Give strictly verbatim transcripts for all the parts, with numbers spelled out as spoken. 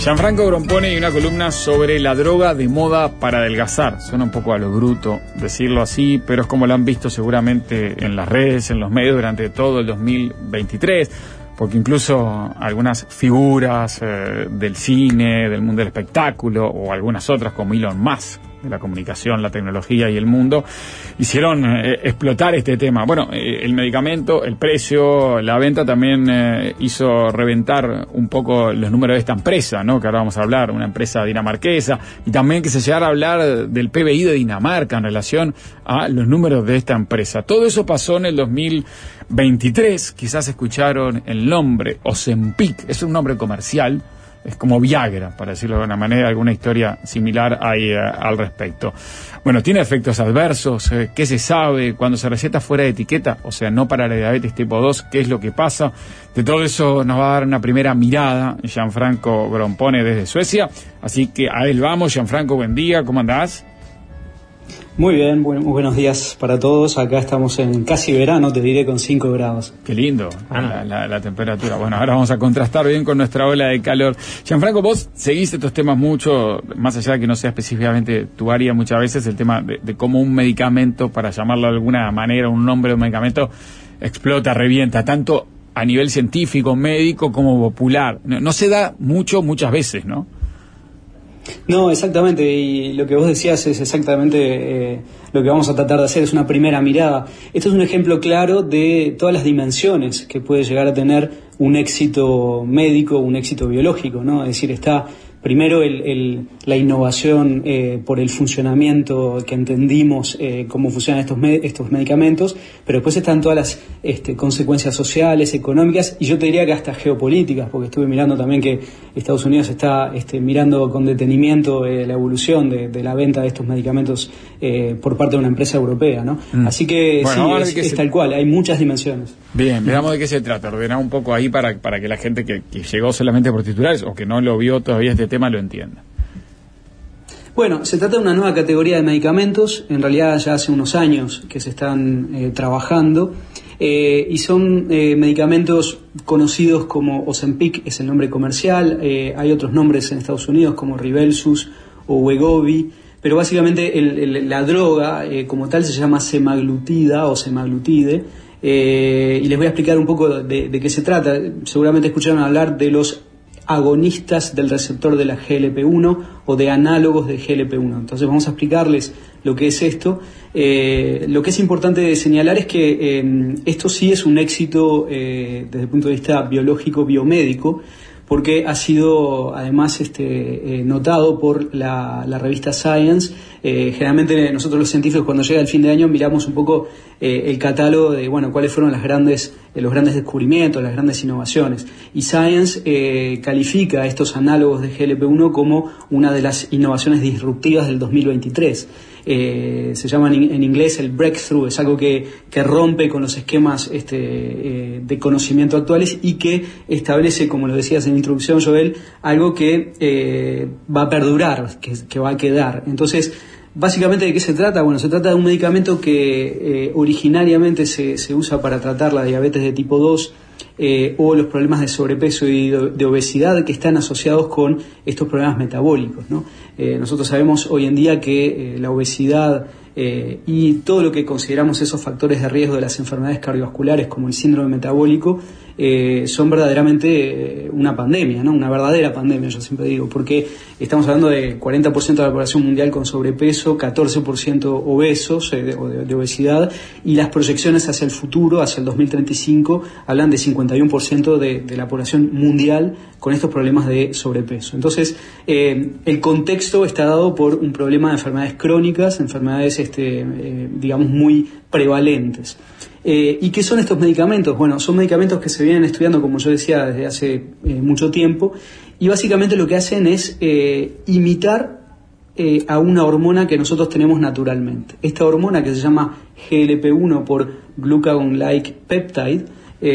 Gianfranco Grompone y una columna sobre la droga de moda para adelgazar. Suena un poco a lo bruto decirlo así, pero es como lo han visto seguramente en las redes, en los medios durante todo el dos mil veintitrés, porque incluso algunas figuras eh, del cine, del mundo del espectáculo, o algunas otras como Elon Musk, de la comunicación, la tecnología y el mundo, hicieron eh, explotar este tema. Bueno, eh, el medicamento, el precio, la venta también eh, hizo reventar un poco los números de esta empresa, ¿no? Que ahora vamos a hablar, una empresa dinamarquesa, y también que se llegara a hablar del P B I de Dinamarca en relación a los números de esta empresa. Todo eso pasó en el dos mil veintitrés, quizás escucharon el nombre Ozempic, es un nombre comercial. Es como Viagra, para decirlo de alguna manera, alguna historia similar hay eh, al respecto. Bueno, tiene efectos adversos, eh, ¿qué se sabe? Cuando se receta fuera de etiqueta, o sea, no para la diabetes tipo dos, ¿qué es lo que pasa? De todo eso nos va a dar una primera mirada Gianfranco Grompone desde Suecia, así que a él vamos. Gianfranco, buen día, ¿cómo andás? Muy bien, bu- buenos días para todos. Acá estamos en casi verano, te diré, con cinco grados. Qué lindo, ah. la, la, la temperatura. Bueno, ahora vamos a contrastar bien con nuestra ola de calor. Gianfranco, vos seguís estos temas mucho, más allá de que no sea específicamente tu área, muchas veces el tema de, de cómo un medicamento, para llamarlo de alguna manera, un nombre de un medicamento, explota, revienta, tanto a nivel científico, médico, como popular. No, no se da mucho, muchas veces, ¿no? No, exactamente, y lo que vos decías es exactamente eh, lo que vamos a tratar de hacer, es una primera mirada. Esto es un ejemplo claro de todas las dimensiones que puede llegar a tener un éxito médico, un éxito biológico, ¿no? Es decir, está primero el, el, la innovación eh, por el funcionamiento que entendimos, eh, cómo funcionan estos, me, estos medicamentos, pero después están todas las este, consecuencias sociales, económicas, y yo te diría que hasta geopolíticas, porque estuve mirando también que Estados Unidos está este, mirando con detenimiento eh, la evolución de, de la venta de estos medicamentos eh, por parte de una empresa europea, ¿no? Mm. Así que bueno, sí, es, es se... tal cual, hay muchas dimensiones. Bien, veamos de qué se trata, ordenar un poco ahí para, para que la gente que, que llegó solamente por titulares o que no lo vio todavía este tema lo entienda. Bueno, se trata de una nueva categoría de medicamentos, en realidad ya hace unos años que se están eh, trabajando, eh, y son eh, medicamentos conocidos como Ozempic, es el nombre comercial, eh, hay otros nombres en Estados Unidos como Rybelsus o Wegovy, pero básicamente el, el, la droga eh, como tal se llama semaglutida o semaglutide, eh, y les voy a explicar un poco de, de qué se trata. Seguramente escucharon hablar de los agonistas del receptor de la G L P uno o de análogos de G L P uno. Entonces vamos a explicarles lo que es esto. Eh, lo que es importante señalar es que eh, esto sí es un éxito eh, desde el punto de vista biológico, biomédico, porque ha sido además este, eh, notado por la, la revista Science. Eh, generalmente nosotros los científicos cuando llega el fin de año miramos un poco eh, el catálogo de bueno cuáles fueron las grandes, eh, los grandes descubrimientos, las grandes innovaciones. Y Science eh, califica a estos análogos de G L P uno como una de las innovaciones disruptivas del dos mil veintitrés. Eh, se llama en, en inglés el breakthrough, es algo que, que rompe con los esquemas este, eh, de conocimiento actuales y que establece, como lo decías en la introducción, Joel, algo que eh, va a perdurar, que, que va a quedar. Entonces, básicamente, ¿de qué se trata? Bueno, se trata de un medicamento que eh, originariamente se, se usa para tratar la diabetes de tipo dos, Eh, o los problemas de sobrepeso y de, de obesidad que están asociados con estos problemas metabólicos, ¿no? Eh, nosotros sabemos hoy en día que eh, la obesidad eh, y todo lo que consideramos esos factores de riesgo de las enfermedades cardiovasculares como el síndrome metabólico eh, son verdaderamente eh, una pandemia, ¿no? Una verdadera pandemia, yo siempre digo, porque estamos hablando de cuarenta por ciento de la población mundial con sobrepeso, catorce por ciento obesos eh, de, de, de obesidad, y las proyecciones hacia el futuro, hacia el dos mil treinta y cinco, hablan de cincuenta y uno por ciento de, de la población mundial con estos problemas de sobrepeso. Entonces, eh, el contexto está dado por un problema de enfermedades crónicas, enfermedades, este, eh, digamos, muy prevalentes. Eh, ¿Y qué son estos medicamentos? Bueno, son medicamentos que se vienen estudiando, como yo decía, desde hace eh, mucho tiempo, y básicamente lo que hacen es eh, imitar eh, a una hormona que nosotros tenemos naturalmente. Esta hormona, que se llama G L P uno por Glucagon-like Peptide,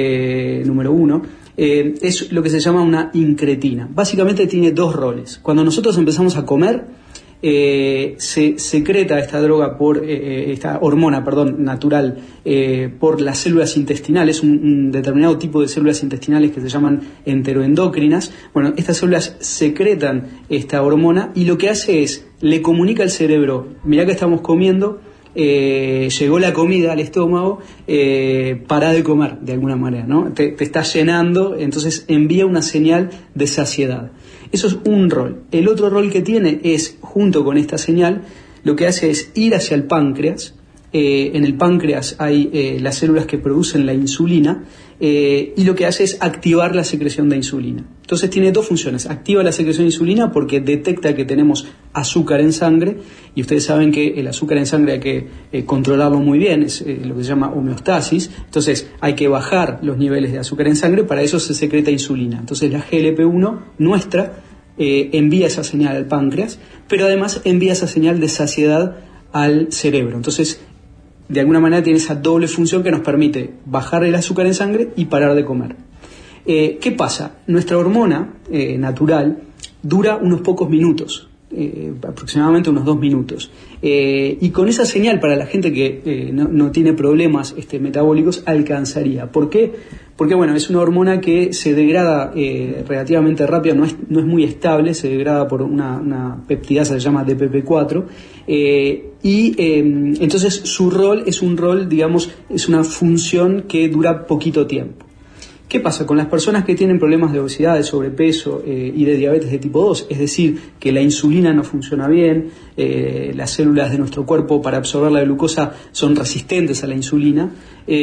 eh, número uno, eh, es lo que se llama una incretina. Básicamente tiene dos roles. Cuando nosotros empezamos a comer, eh, se secreta esta droga por eh, esta hormona, perdón, natural eh, por las células intestinales, un, un determinado tipo de células intestinales que se llaman enteroendocrinas. Bueno, estas células secretan esta hormona y lo que hace es le comunica al cerebro: mirá que estamos comiendo, eh, llegó la comida al estómago, eh, pará de comer de alguna manera, ¿no? Te, te está llenando, entonces envía una señal de saciedad. Eso es un rol. El otro rol que tiene es, junto con esta señal, lo que hace es ir hacia el páncreas. Eh, en el páncreas hay eh, las células que producen la insulina, eh, y lo que hace es activar la secreción de insulina. Entonces tiene dos funciones: activa la secreción de insulina porque detecta que tenemos azúcar en sangre, y ustedes saben que el azúcar en sangre hay que eh, controlarlo muy bien, es eh, lo que se llama homeostasis. Entonces hay que bajar los niveles de azúcar en sangre, para eso se secreta insulina. Entonces la G L P uno nuestra eh, envía esa señal al páncreas, pero además envía esa señal de saciedad al cerebro. Entonces, de alguna manera tiene esa doble función que nos permite bajar el azúcar en sangre y parar de comer. Eh, ¿Qué pasa? Nuestra hormona eh, natural dura unos pocos minutos, eh, aproximadamente unos dos minutos. Eh, y con esa señal, para la gente que eh, no, no tiene problemas este, metabólicos, alcanzaría. ¿Por qué? Porque bueno, es una hormona que se degrada eh, relativamente rápido, no es, no es muy estable, se degrada por una, una peptidasa que se llama D P P cuatro, eh, y eh, entonces su rol es un rol, digamos, es una función que dura poquito tiempo. ¿Qué pasa con las personas que tienen problemas de obesidad, de sobrepeso eh, y de diabetes de tipo dos? Es decir, que la insulina no funciona bien, eh, las células de nuestro cuerpo para absorber la glucosa son resistentes a la insulina.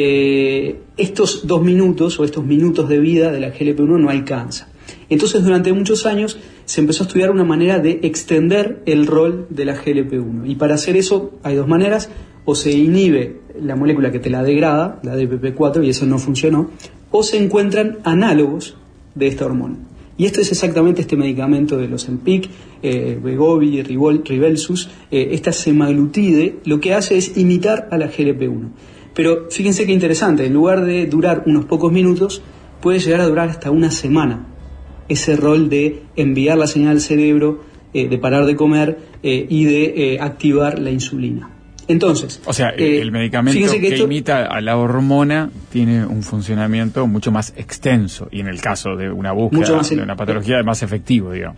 Eh, estos dos minutos o estos minutos de vida de la G L P uno no alcanza. Entonces, durante muchos años se empezó a estudiar una manera de extender el rol de la G L P uno. Y para hacer eso hay dos maneras: o se inhibe la molécula que te la degrada, la D P P cuatro, y eso no funcionó, o se encuentran análogos de esta hormona. Y esto es exactamente este medicamento de los Ozempic, eh, Wegovy, Rybelsus, eh, esta semaglutide, lo que hace es imitar a la G L P uno. Pero fíjense qué interesante, en lugar de durar unos pocos minutos, puede llegar a durar hasta una semana ese rol de enviar la señal al cerebro, eh, de parar de comer eh, y de eh, activar la insulina. Entonces, o sea, eh, el medicamento que, que esto... imita a la hormona tiene un funcionamiento mucho más extenso, y en el caso de una búsqueda más, de una patología, más efectivo, digamos.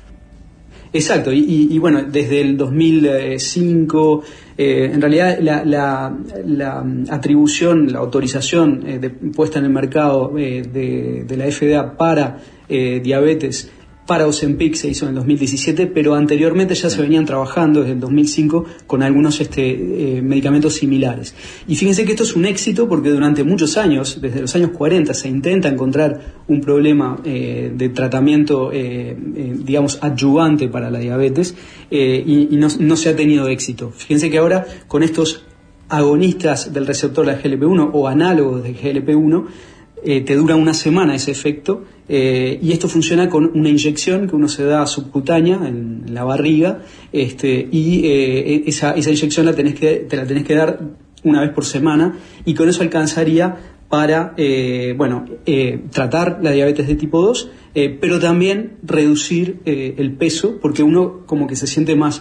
Exacto, y, y, y bueno, desde el dos mil cinco, eh, en realidad la, la, la atribución, la autorización eh, de, puesta en el mercado eh, de, de la F D A para eh, diabetes, para Ozempic, se hizo en el dos mil diecisiete, pero anteriormente ya se venían trabajando desde el dos mil cinco con algunos este, eh, medicamentos similares. Y fíjense que esto es un éxito porque durante muchos años, desde los años cuarenta, se intenta encontrar un problema eh, de tratamiento, eh, eh, digamos, adyuvante para la diabetes, eh, y, y no, no se ha tenido éxito. Fíjense que ahora, con estos agonistas del receptor de la G L P uno o análogos de G L P uno, eh, te dura una semana ese efecto. Eh, y esto funciona con una inyección que uno se da subcutánea en, en la barriga, este, y eh, esa, esa inyección la tenés que, te la tenés que dar una vez por semana, y con eso alcanzaría para eh, bueno, eh, tratar la diabetes de tipo dos, eh, pero también reducir eh, el peso, porque uno como que se siente más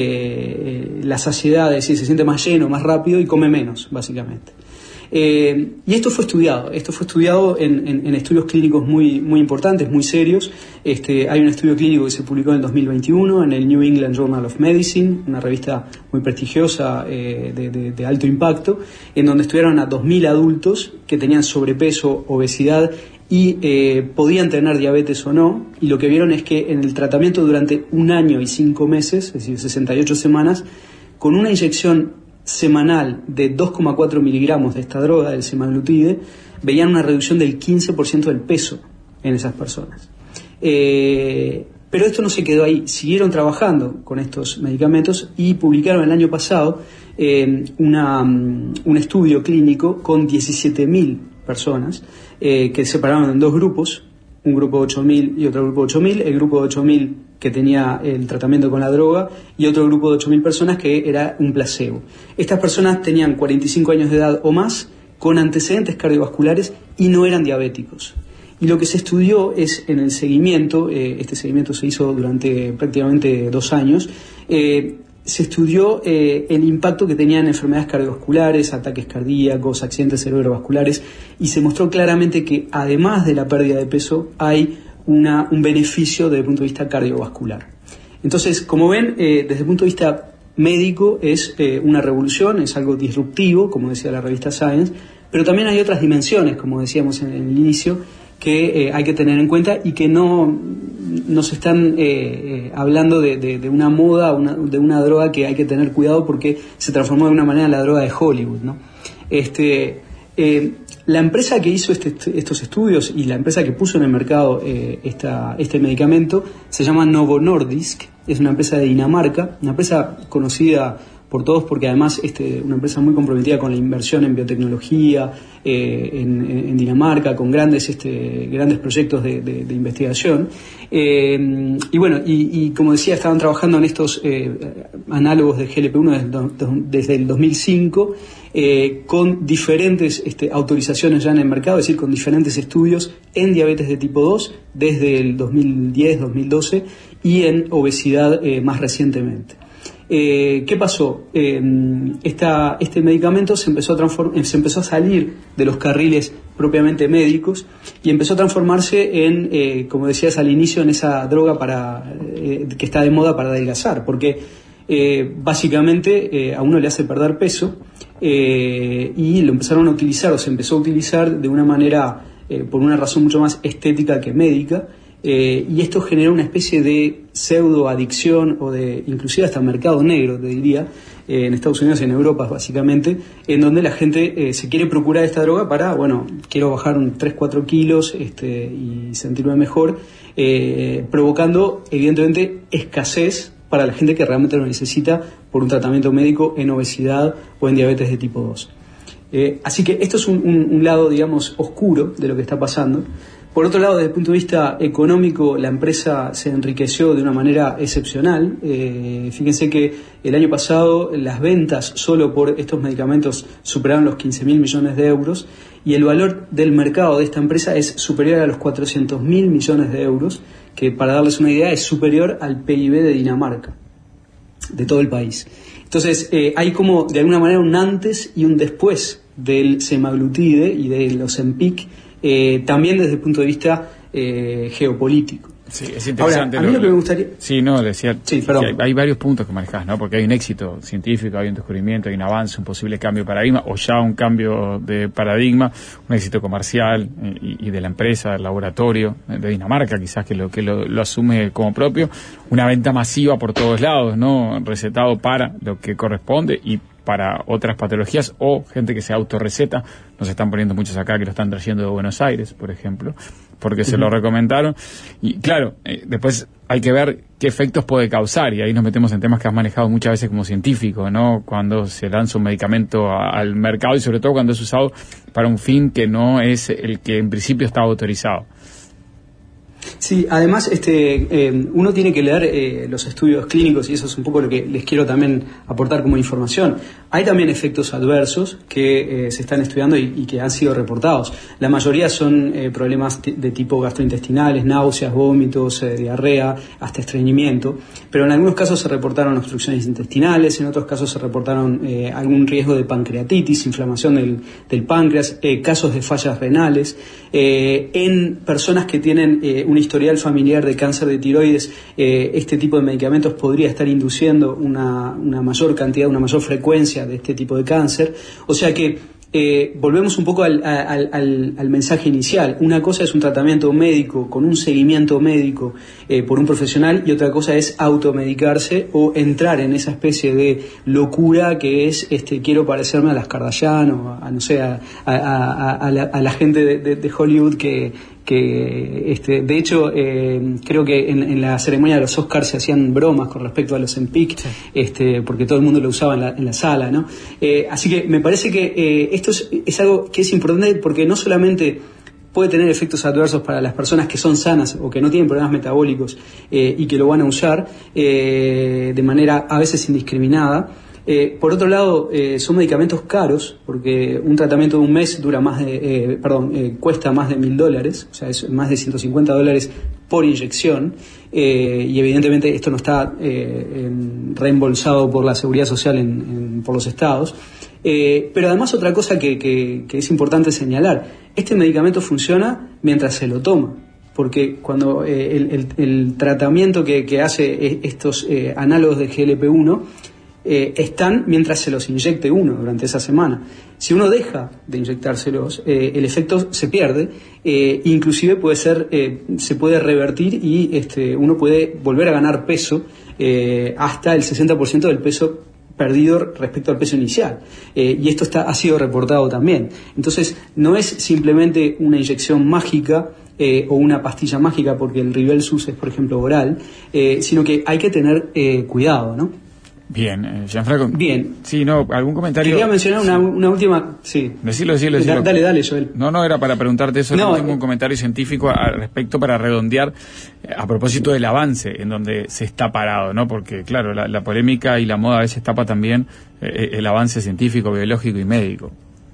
eh, la saciedad, es decir, se siente más lleno, más rápido, y come menos, básicamente. Eh, y esto fue estudiado, esto fue estudiado en, en, en estudios clínicos muy, muy importantes, muy serios. Este, hay un estudio clínico que se publicó en el dos mil veintiuno en el New England Journal of Medicine, una revista muy prestigiosa, eh, de, de, de alto impacto, en donde estudiaron a dos mil adultos que tenían sobrepeso, obesidad y eh, podían tener diabetes o no, y lo que vieron es que en el tratamiento durante un año y cinco meses, es decir, sesenta y ocho semanas, con una inyección semanal de dos coma cuatro miligramos de esta droga, del semaglutide, veían una reducción del quince por ciento del peso en esas personas. Eh, pero esto no se quedó ahí, siguieron trabajando con estos medicamentos y publicaron el año pasado eh, una, un estudio clínico con diecisiete mil personas eh, que se separaron en dos grupos, un grupo de ocho mil y otro grupo de ocho mil, el grupo de ocho mil que tenía el tratamiento con la droga y otro grupo de ocho mil personas que era un placebo. Estas personas tenían cuarenta y cinco años de edad o más, con antecedentes cardiovasculares y no eran diabéticos. Y lo que se estudió es en el seguimiento, eh, este seguimiento se hizo durante prácticamente dos años, eh, se estudió eh, el impacto que tenían enfermedades cardiovasculares, ataques cardíacos, accidentes cerebrovasculares, y se mostró claramente que además de la pérdida de peso hay una, un beneficio desde el punto de vista cardiovascular. Entonces, como ven, eh, desde el punto de vista médico es eh, una revolución, es algo disruptivo, como decía la revista Science, pero también hay otras dimensiones, como decíamos en el inicio, que eh, hay que tener en cuenta y que no, no se están eh, eh, hablando de, de, de una moda, una, de una droga que hay que tener cuidado porque se transformó de una manera en la droga de Hollywood, ¿no? Este, eh, la empresa que hizo este, estos estudios y la empresa que puso en el mercado eh, esta, este medicamento se llama Novo Nordisk, es una empresa de Dinamarca, una empresa conocida por todos porque además este, una empresa muy comprometida con la inversión en biotecnología eh, en, en Dinamarca, con grandes este, grandes proyectos de, de, de investigación eh, y bueno, y, y como decía, estaban trabajando en estos eh, análogos de G L P uno desde, desde el dos mil cinco eh, con diferentes este, autorizaciones ya en el mercado, es decir, con diferentes estudios en diabetes de tipo dos desde el dos mil diez, dos mil doce y en obesidad eh, más recientemente. Eh, ¿Qué pasó? Eh, esta, este medicamento se empezó, a transform- se empezó a salir de los carriles propiamente médicos y empezó a transformarse en, eh, como decías al inicio, en esa droga para, eh, que está de moda para adelgazar, porque eh, básicamente eh, a uno le hace perder peso eh, y lo empezaron a utilizar o se empezó a utilizar de una manera, eh, por una razón mucho más estética que médica. Eh, y esto genera una especie de pseudo adicción o de inclusive hasta mercado negro, te diría, eh, en Estados Unidos y en Europa básicamente, en donde la gente eh, se quiere procurar esta droga para, bueno, quiero bajar un tres cuatro kilos este, y sentirme mejor, eh, provocando evidentemente escasez para la gente que realmente lo necesita por un tratamiento médico en obesidad o en diabetes de tipo dos. Eh, así que esto es un, un, un lado, digamos, oscuro de lo que está pasando. Por otro lado, desde el punto de vista económico, la empresa se enriqueció de una manera excepcional. Eh, fíjense que el año pasado las ventas solo por estos medicamentos superaron los quince mil millones de euros y el valor del mercado de esta empresa es superior a los cuatrocientos mil millones de euros, que para darles una idea es superior al P I B de Dinamarca, de todo el país. Entonces, eh, hay como de alguna manera un antes y un después del semaglutide y de los Ozempic, Eh, también desde el punto de vista eh, geopolítico. Sí, es interesante. Ahora, a mí lo, lo que me gustaría... Sí, no, decía sí, que hay, hay varios puntos que manejás, ¿no? Porque hay un éxito científico, hay un descubrimiento, hay un avance, un posible cambio de paradigma, o ya un cambio de paradigma, un éxito comercial eh, y, y de la empresa, del laboratorio, eh, de Dinamarca, quizás que lo que lo, lo asume como propio, una venta masiva por todos lados, ¿no? Recetado para lo que corresponde y para otras patologías o gente que se autorreceta. Nos están poniendo muchos acá que lo están trayendo de Buenos Aires, por ejemplo, porque uh-huh. se lo recomendaron. Y claro, eh, después hay que ver qué efectos puede causar, y ahí nos metemos en temas que has manejado muchas veces como científico, ¿no? Cuando se lanza un medicamento a, al mercado y sobre todo cuando es usado para un fin que no es el que en principio está autorizado. Sí, además este, eh, uno tiene que leer eh, los estudios clínicos y eso es un poco lo que les quiero también aportar como información. Hay también efectos adversos que eh, se están estudiando y, y que han sido reportados. La mayoría son eh, problemas t- de tipo gastrointestinales, náuseas, vómitos, eh, diarrea, hasta estreñimiento, pero en algunos casos se reportaron obstrucciones intestinales, en otros casos se reportaron eh, algún riesgo de pancreatitis, inflamación del, del páncreas, eh, casos de fallas renales, eh, en personas que tienen eh, un historial familiar de cáncer de tiroides, eh, este tipo de medicamentos podría estar induciendo una, una mayor cantidad, una mayor frecuencia de este tipo de cáncer. O sea que eh, volvemos un poco al, al, al, al mensaje inicial. Una cosa es un tratamiento médico con un seguimiento médico eh, por un profesional y otra cosa es automedicarse o entrar en esa especie de locura que es este quiero parecerme a las Kardashian o a, a no sé a, a, a, a, la, a la gente de, de, de Hollywood que que este, de hecho eh, creo que en, en la ceremonia de los Oscars se hacían bromas con respecto a los Ozempic, sí. este, porque todo el mundo lo usaba en la, en la sala, ¿no? Eh, así que me parece que eh, esto es, es algo que es importante porque no solamente puede tener efectos adversos para las personas que son sanas o que no tienen problemas metabólicos eh, y que lo van a usar eh, de manera a veces indiscriminada, Eh, por otro lado, eh, son medicamentos caros, porque un tratamiento de un mes dura más de, eh, perdón, eh, cuesta más de mil dólares, o sea, es más de ciento cincuenta dólares por inyección, eh, y evidentemente esto no está eh, en, reembolsado por la Seguridad Social en, en, por los estados. Eh, pero además otra cosa que, que, que es importante señalar, este medicamento funciona mientras se lo toma, porque cuando eh, el, el, el tratamiento que, que hace estos eh, análogos de G L P uno eh, están mientras se los inyecte uno durante esa semana. Si uno deja de inyectárselos, eh, el efecto se pierde, eh, inclusive puede ser, eh, se puede revertir y este, uno puede volver a ganar peso eh, hasta el sesenta por ciento del peso perdido respecto al peso inicial, eh, y esto está, ha sido reportado también. Entonces no es simplemente una inyección mágica eh, o una pastilla mágica, porque el Rybelsus es, por ejemplo, oral, eh, sino que hay que tener eh, cuidado, ¿no? Bien, eh, Gianfranco. Bien. Sí, no, algún comentario. Quería mencionar sí. una, una última. Sí. Decilo, decilo, decilo. Da, dale, dale, Joel. No, no, era para preguntarte eso. No, tengo un comentario científico al respecto para redondear eh, a propósito del avance en donde se está parado, ¿no? Porque, claro, la, la polémica y la moda a veces tapa también eh, el avance científico, biológico y médico.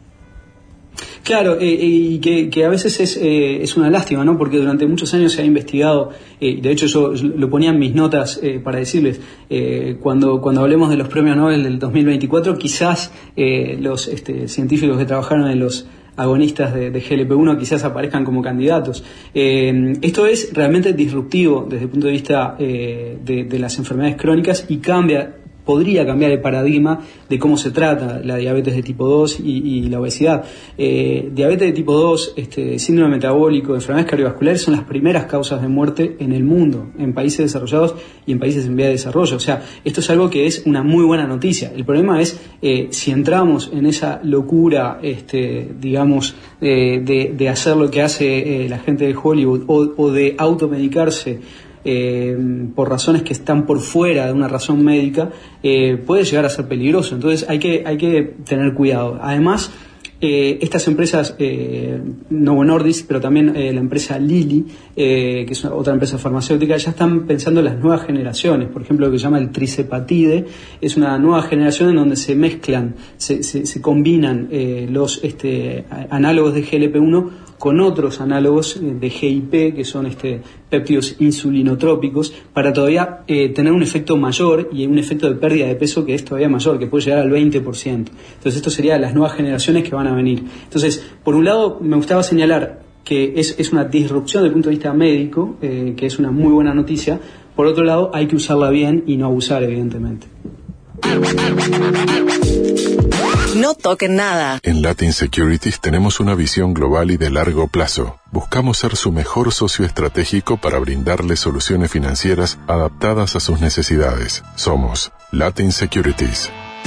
Claro, eh, y que, que a veces es, eh, es una lástima, ¿no? Porque durante muchos años se ha investigado, eh, de hecho yo lo ponía en mis notas eh, para decirles, eh, cuando, cuando hablemos de los premios Nobel del dos mil veinticuatro, quizás eh, los este, científicos que trabajaron en los agonistas de, de G L P uno quizás aparezcan como candidatos. Eh, esto es realmente disruptivo desde el punto de vista eh, de, de las enfermedades crónicas y cambia, podría cambiar el paradigma de cómo se trata la diabetes de tipo dos y, y la obesidad. Eh, diabetes de tipo dos, este, síndrome metabólico, enfermedades cardiovasculares son las primeras causas de muerte en el mundo, en países desarrollados y en países en vía de desarrollo. O sea, esto es algo que es una muy buena noticia. El problema es eh, si entramos en esa locura, este, digamos, eh, de, de hacer lo que hace eh, la gente de Hollywood o, o de automedicarse Eh, por razones que están por fuera de una razón médica, eh, puede llegar a ser peligroso. Entonces hay que, hay que tener cuidado. Además, eh, estas empresas, eh, Novo Nordisk, pero también eh, la empresa Lilly, eh, que es otra empresa farmacéutica, ya están pensando en las nuevas generaciones. Por ejemplo, lo que se llama el trizepatide, es una nueva generación en donde se mezclan, se, se, se combinan eh, los este, análogos de G L P uno con otros análogos de G I P, que son este, péptidos insulinotrópicos, para todavía eh, tener un efecto mayor y un efecto de pérdida de peso que es todavía mayor, que puede llegar al veinte por ciento. Entonces esto sería las nuevas generaciones que van a venir. Entonces, por un lado, me gustaba señalar que es, es una disrupción desde el punto de vista médico, eh, que es una muy buena noticia. Por otro lado, hay que usarla bien y no abusar, evidentemente. No toquen nada. En Latin Securities tenemos una visión global y de largo plazo. Buscamos ser su mejor socio estratégico para brindarle soluciones financieras adaptadas a sus necesidades. Somos Latin Securities.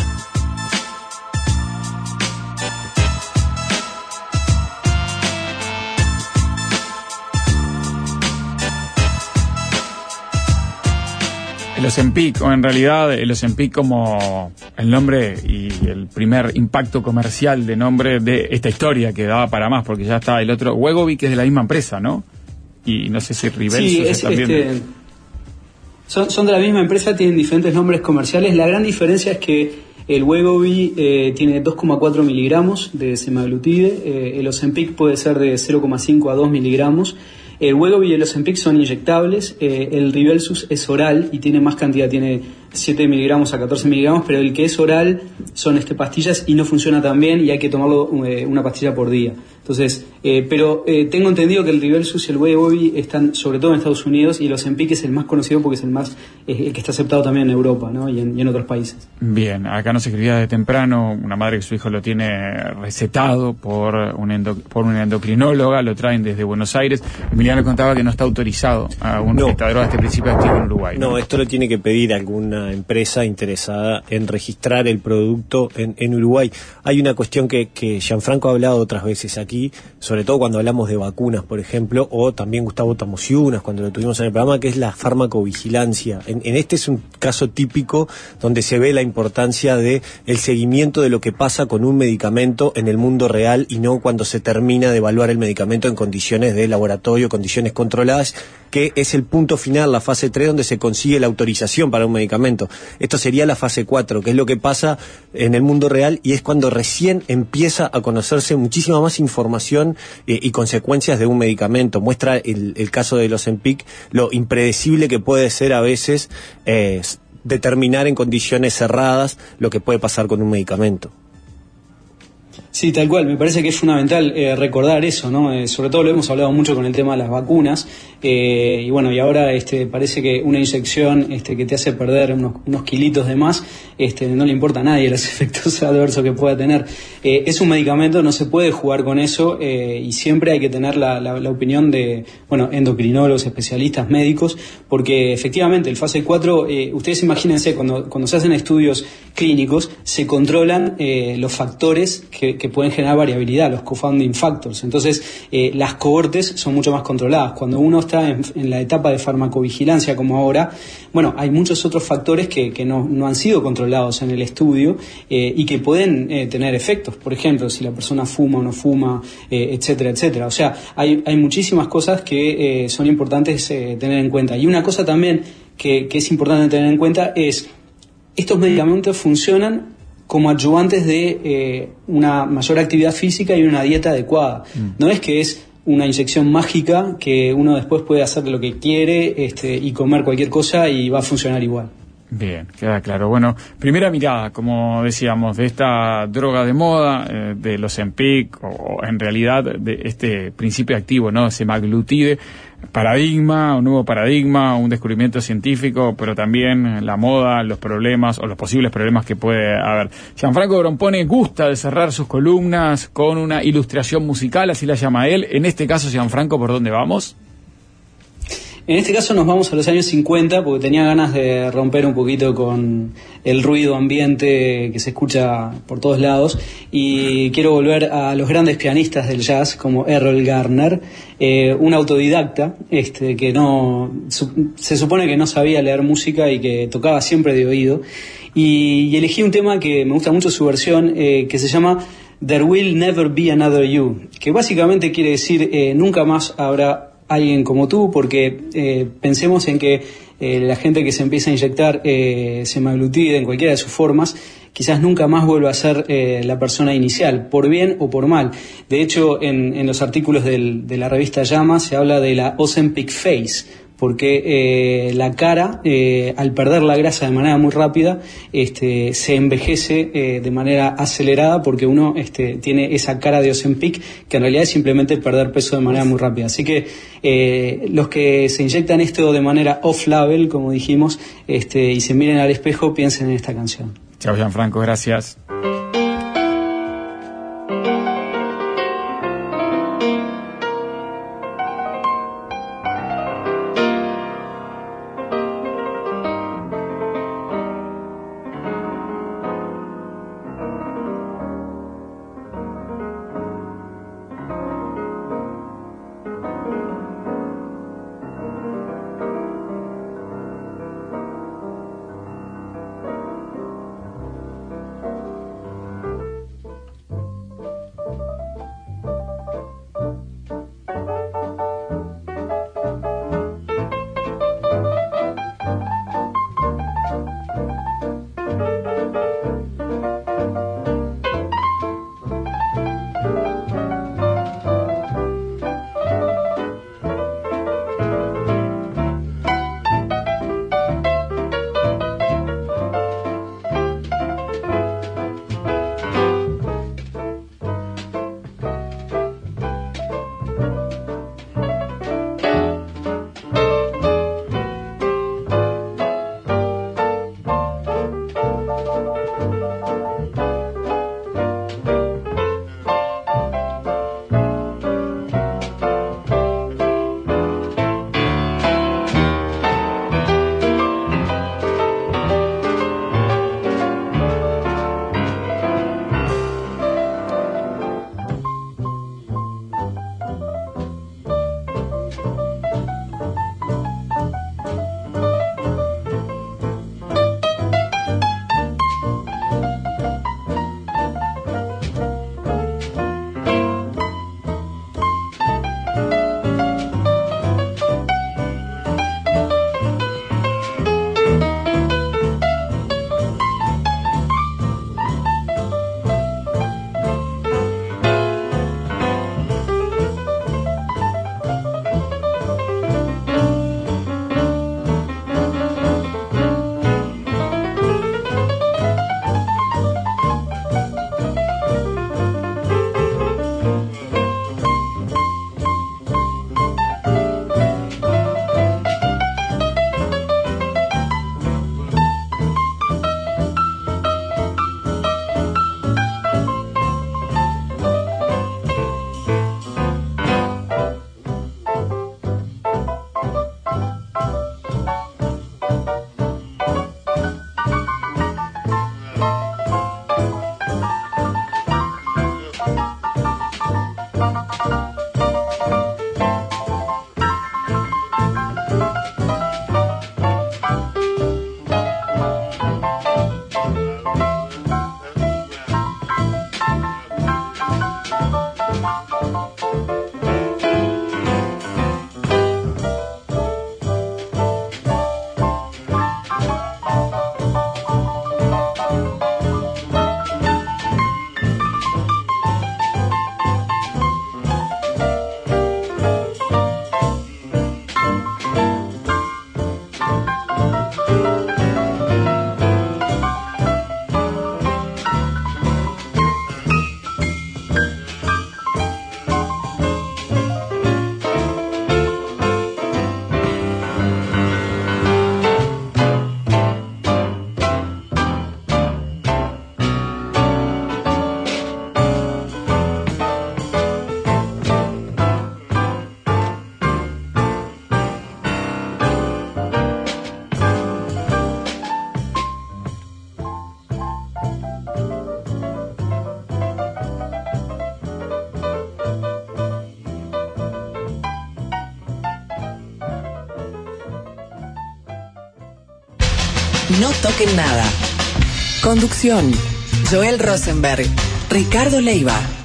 El Ozempic, o en realidad el Ozempic como el nombre y el primer impacto comercial de nombre de esta historia que daba para más, porque ya está el otro, Wegovy, que es de la misma empresa, ¿no? Y no sé si Rybelsus sí, es, también. Este, son, son de la misma empresa, tienen diferentes nombres comerciales. La gran diferencia es que el Wegovy eh, tiene dos coma cuatro miligramos de semaglutide, eh, el Ozempic puede ser de cero coma cinco a dos miligramos. El Wegovy y el Ozempic son inyectables, eh, el Rybelsus es oral y tiene más cantidad, tiene siete miligramos a catorce miligramos, pero el que es oral son este, pastillas y no funciona tan bien y hay que tomarlo eh, una pastilla por día. Entonces, eh, pero eh, tengo entendido que el Rybelsus y el Wegovy están sobre todo en Estados Unidos y el Ozempic es el más conocido porque es el más eh, el que está aceptado también en Europa, ¿no? y, en, y en otros países. Bien, acá nos escribía de temprano una madre que su hijo lo tiene recetado por, un endo, por una endocrinóloga, lo traen desde Buenos Aires. Emiliano contaba que no está autorizado a un no. recetador a este principio activo en Uruguay. No, esto lo tiene que pedir alguna empresa interesada en registrar el producto en, en Uruguay. Hay una cuestión que, que Gianfranco ha hablado otras veces aquí, sobre todo cuando hablamos de vacunas, por ejemplo, o también Gustavo Tamosiunas, cuando lo tuvimos en el programa, que es la farmacovigilancia. En, en este es un caso típico donde se ve la importancia de el seguimiento de lo que pasa con un medicamento en el mundo real y no cuando se termina de evaluar el medicamento en condiciones de laboratorio, condiciones controladas. que es el punto final, la fase tres, donde se consigue la autorización para un medicamento. Esto sería la fase cuatro, que es lo que pasa en el mundo real y es cuando recién empieza a conocerse muchísima más información eh, y consecuencias de un medicamento. Muestra el, el caso de los Ozempic, lo impredecible que puede ser a veces eh, determinar en condiciones cerradas lo que puede pasar con un medicamento. Sí, tal cual. Me parece que es fundamental eh, recordar eso, ¿no? Eh, sobre todo lo hemos hablado mucho con el tema de las vacunas. Eh, y bueno, y ahora este, parece que una inyección este, que te hace perder unos, unos kilitos de más, este, no le importa a nadie los efectos adversos que pueda tener. Eh, es un medicamento, no se puede jugar con eso eh, y siempre hay que tener la, la, la opinión de, bueno, endocrinólogos, especialistas, médicos, porque efectivamente el fase cuatro, eh, ustedes imagínense, cuando, cuando se hacen estudios clínicos, se controlan eh, los factores que, que pueden generar variabilidad, los confounding factors. Entonces, eh, las cohortes son mucho más controladas. Cuando uno está en, en la etapa de farmacovigilancia como ahora, bueno, hay muchos otros factores que, que no, no han sido controlados en el estudio eh, y que pueden eh, tener efectos. Por ejemplo, si la persona fuma o no fuma, eh, etcétera, etcétera. O sea, hay, hay muchísimas cosas que eh, son importantes eh, tener en cuenta. Y una cosa también que, que es importante tener en cuenta es, estos medicamentos funcionan como adyuvantes de eh, una mayor actividad física y una dieta adecuada. Mm. No es que es una inyección mágica que uno después puede hacer lo que quiere este, y comer cualquier cosa y va a funcionar igual. Bien, queda claro. Bueno, primera mirada, como decíamos, de esta droga de moda, eh, de los Ozempic, o, o en realidad de este principio activo, ¿no? Semaglutide, paradigma, un nuevo paradigma, un descubrimiento científico, pero también la moda, los problemas o los posibles problemas que puede haber. Gianfranco Grompone gusta de cerrar sus columnas con una ilustración musical, así la llama él. En este caso, Gianfranco, ¿por dónde vamos? En este caso nos vamos a los años cincuenta porque tenía ganas de romper un poquito con el ruido ambiente que se escucha por todos lados y quiero volver a los grandes pianistas del jazz como Errol Garner, eh, un autodidacta este, que no su, se supone que no sabía leer música y que tocaba siempre de oído y, y elegí un tema que me gusta mucho su versión eh, que se llama There Will Never Be Another You, que básicamente quiere decir eh, nunca más habrá alguien como tú, porque eh, pensemos en que eh, la gente que se empieza a inyectar eh, semaglutide en cualquiera de sus formas, quizás nunca más vuelva a ser eh, la persona inicial, por bien o por mal. De hecho, en, en los artículos del, de la revista Llama se habla de la Ozempic Face, porque eh, la cara, eh, al perder la grasa de manera muy rápida, este, se envejece eh, de manera acelerada porque uno este, tiene esa cara de Ozempic, que en realidad es simplemente perder peso de manera muy rápida. Así que eh, los que se inyectan esto de manera off-label, como dijimos, este, y se miren al espejo, piensen en esta canción. Chao, Gianfranco, gracias. No toquen nada. Conducción: Joel Rosenberg, Ricardo Leiva.